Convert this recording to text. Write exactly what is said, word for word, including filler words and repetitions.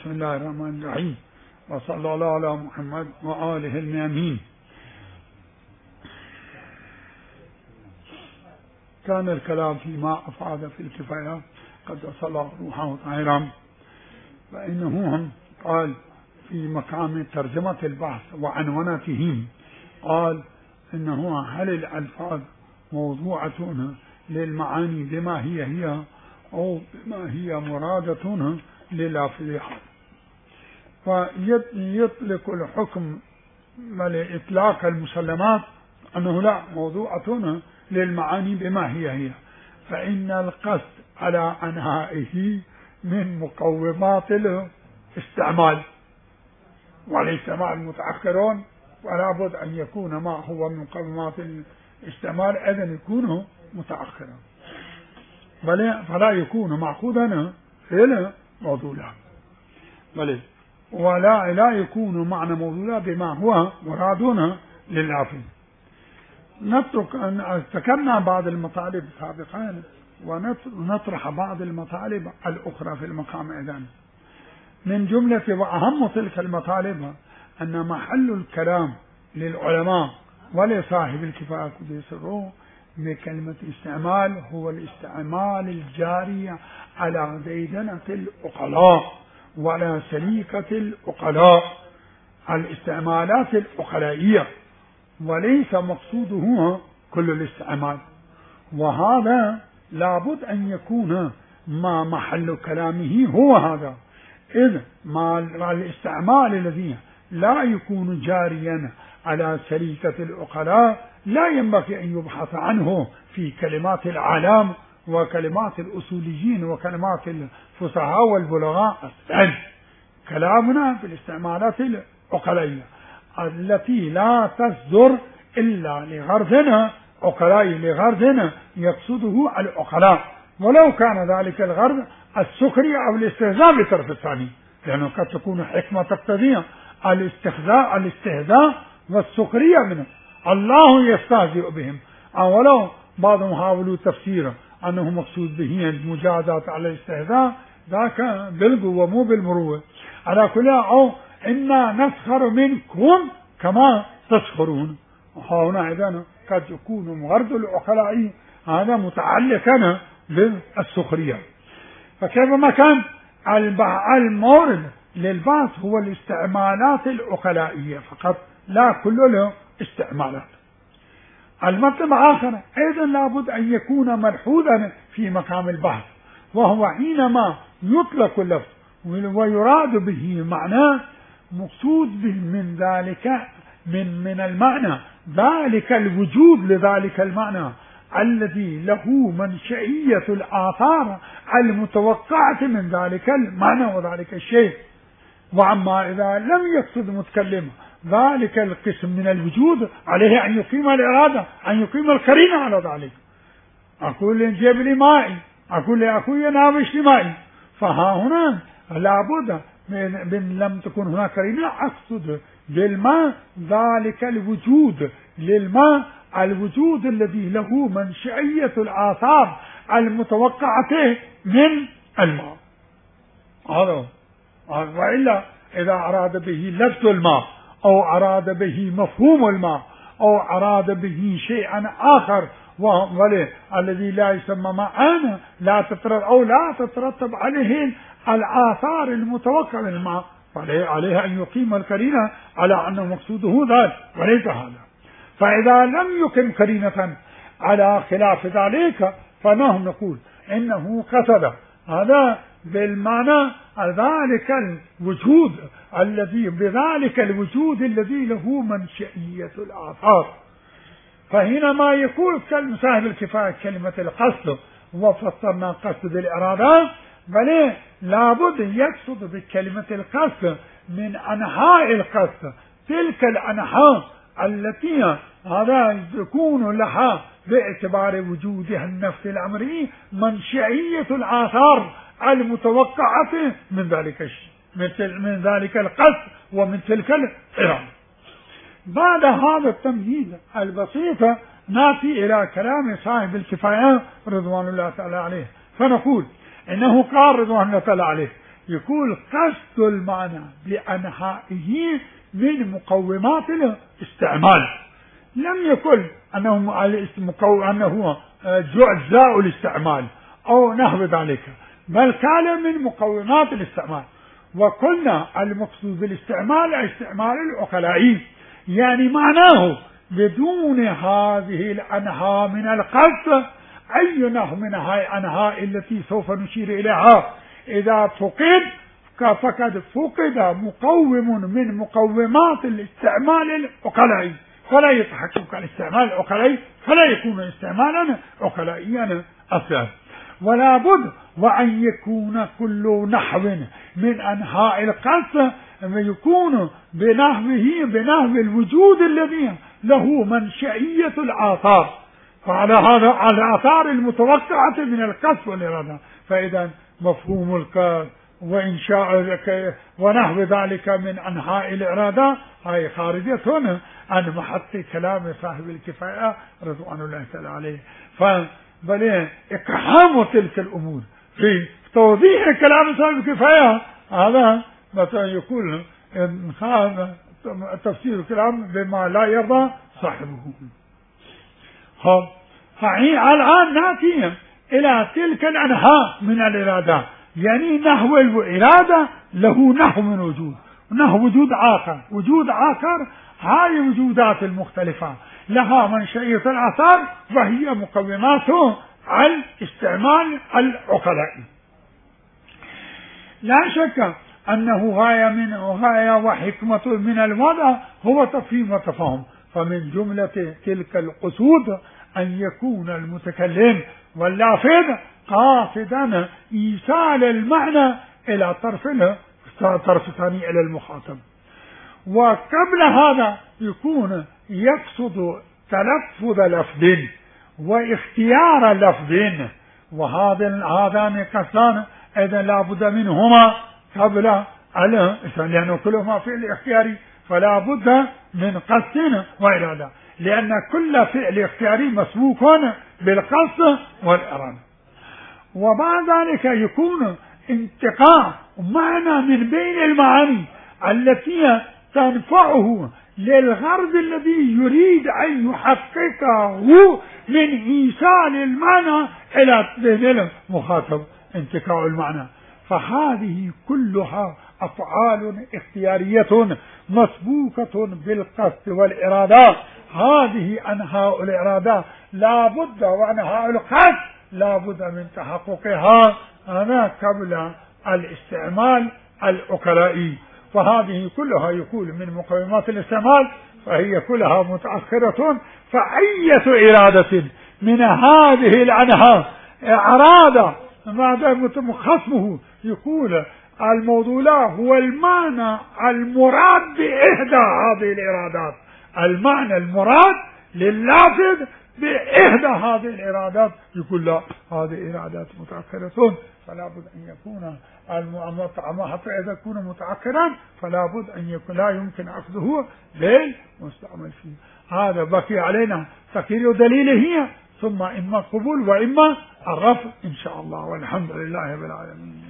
بسم الله الرحمن الرحيم، وصلى الله على محمد وآله الميامين. كان الكلام فيما أفاد في الكفاية قد صلى روحه طاهرا، فإنه قال في مقام ترجمة البحث وعنونته، قال إنه هل الألفاظ موضوعة للمعاني بما هي هي أو بما هي مرادة للافظ، فيطلق الحكم لإطلاق المسلمات أنه لا، موضوعة للمعاني بما هي هي، فإن القصد على أنهائه من مقومات الاستعمال، والاستعمال متأخرون، ولا بد أن يكون ما هو من مقومات الاستعمال إذن يكون متأخرا، فلا يكون معقودا في الموضوع، بل ولا لا يكون معنى موضوع بما هو مرادنا لللافظ. نترك أن ذكرنا بعض المطالب سابقا، ونطرح بعض المطالب الأخرى في المقام إذن. من جملة وأهم تلك المطالب أن محل الكلام للعلماء ولصاحب الكفاية قدس سره بكلمة استعمال هو الاستعمال الجاري على ديدنة العقلاء وعلى سليكة العقلاء، الاستعمالات العقلائية، وليس مقصوده كل الاستعمال، وهذا لابد أن يكون ما محل كلامه هو هذا، إذ ما الاستعمال الذي لا يكون جاريا على سليكة العقلاء لا ينبغي أن يبحث عنه في كلمات العالم وكلمات الأصوليين وكلمات الفصحاء والبلغاء. كلامنا في الاستعمالات العقلائية التي لا تصدر إلا لغرضنا عقلائي، لغرضنا يقصده العقلاء، ولو كان ذلك الغرض السخرية أو الاستهزاء بالطرف الثاني، لأنه قد تكون حكمة تقتضي الاستهزاء الاستهزاء والسخرية منه، الله يستهزئ بهم، ولو بعضهم حاولوا تفسيره أنه مقصود به المجازات على الاستهزاء، ذاك بالقوة مو بالمروة. على كل أو إنا نسخر منكم كما تسخرون، وهنا إذن قد يكون غرض العقلاء هذا متعلقا بالسخرية. فكيف ما كان المورد للبحث هو الاستعمالات العقلائية فقط، لا كل له استعمالات. المطلب آخر أيضا لابد أن يكون ملحوظا في مقام البحث، وهو حينما يطلق اللفظ ويراد به معناه مقصود به من ذلك من من المعنى ذلك الوجود لذلك المعنى الذي له منشئية الآثار المتوقعة من ذلك المعنى وذلك الشيء. وعما إذا لم يقصد متكلم ذلك القسم من الوجود عليه أن يقيم الإرادة، أن يقيم القرينة على ذلك. أقول جيب لي مائي، أقول لأخوي ناوش لي مائي، فها هنا لابد من لم تكن هناك قرينة أقصد بالماء ذلك الوجود للماء، الوجود الذي له منشئية الآثار المتوقعة من الماء هذا. وإلا إذا أراد به لفظ الماء أو أراد به مفهوم الماء أو أراد به شيئا آخر وله الذي لا يسمى ماء لا تترتب أو لا تترتب عليه الآثار المتوقعة من الماء، فعليه عليه أن يقيم القرينة على أنه مقصوده ذلك وليس هذا. فإذا لم يقم قرينة على خلاف ذلك فنحن نقول إنه قصد هذا بالمعنى ذلك الوجود الذي بذلك الوجود الذي له منشئية الآثار. فحينما يقول صاحب الكفاية كلمة القصد وفسرنا قصد الإرادة، بل لابد يقصد بكلمة القصد من أنحاء القصد تلك الأنحاء التي هذا يكون لها باعتبار وجودها النفس الأمري منشئية الآثار المتوقعة من ذلك الشيء، من ذلك القصد ومن تلك الإرادة. بعد هذا التمهيد البسيط نأتي إلى كلام صاحب الكفاية رضوان الله تعالى عليه، فنقول إنه قال رضوان الله تعالى عليه يقول قصد المعنى بأنحائه من مقومات الاستعمال، لم يقل أنه أنه أجزاء الاستعمال أو نحو ذلك، بل كان من مقومات الاستعمال. وقلنا المقصود بالاستعمال استعمال العقلاء، يعني معناه بدون هذه الأنحاء من القصد أي نحو من هذه الأنحاء التي سوف نشير إليها إذا فقد فقد فقد مقوم من مقومات الاستعمال العقلائي، فلا يتحقق الاستعمال العقلائي، فلا يكون استعمالا عقلائيا أصلا. ولا بد وأن يكون كل نحو من أنحاء القصد يكون بنحوه بنحو الوجود الذي له منشئية الآثار، فعلى هذا على الآثار المتوقعة من القصد والإرادة. فإذا مفهوم القصد وإنشاء ونحو ذلك من أنحاء الإرادة هاي خارجة عن محط كلام صاحب الكفاية رضوان الله تعالى عليه. فبل إقحام تلك الأمور في توضيح كلام صاحب الكفاية هذا مثلا يقول هذا تفسير الكلام بما لا يرضى صاحبه. الآن نأتي إلى تلك الأنحاء من الإرادة، يعني نحو الإرادة له نحو من وجود، نحو وجود آخر، وجود آخر هاي وجودات المختلفة لها منشئية الآثار وهي مقومات الاستعمال العقلائي. لا شك أنه غاية من غاية وحكمة من الوضع هو تفهيم وتفاهم. فمن جملة تلك القصود أن يكون المتكلم واللافظ قاصدا إيصال المعنى إلى طرف طرف ثاني إلى المخاطب، وقبل هذا يكون يقصد تلفظ لفظ واختيار لفظ، وهذا هذان قصدان إذا لا بد منهما قبل لأنه كلهما فعل اختياري، فلا بد من قصد وإرادة، لأن كل فعل اختياري مسبوق بالقصد والإرادة. وبعد ذلك يكون انتقاء معنى من بين المعاني التي تنفعه للغرض الذي يريد أن يحققه من إيصال المعنى إلى المخاطب، انتقاء المعنى. فهذه كلها أفعال اختيارية مسبوقة بالقصد والإرادة. هذه أنحاء الإرادة لا بد، وأنحاء القصد لا بد من تحققها أنا قبل الاستعمال العقلائي. فهذه كلها يقول من مقومات الاستعمال، فهي كلها متأخرة. فأية إرادة من هذه الأنحاء أراد ماذا خصمه يقول الموضوع لا هو المعنى المراد بإحدى هذه الإرادات، المعنى المراد لللافظ بإحدى هذه الإرادات، يقول لا هذه إرادات متأخرة، فلا بد أن يكون حتى إذا يكون متأخرا فلا بد أن يكون لا يمكن أخذه للمستعمل فيه. هذا بقي علينا تقرير دليله، ثم إما قبول وإما الرفض إن شاء الله، والحمد لله رب العالمين.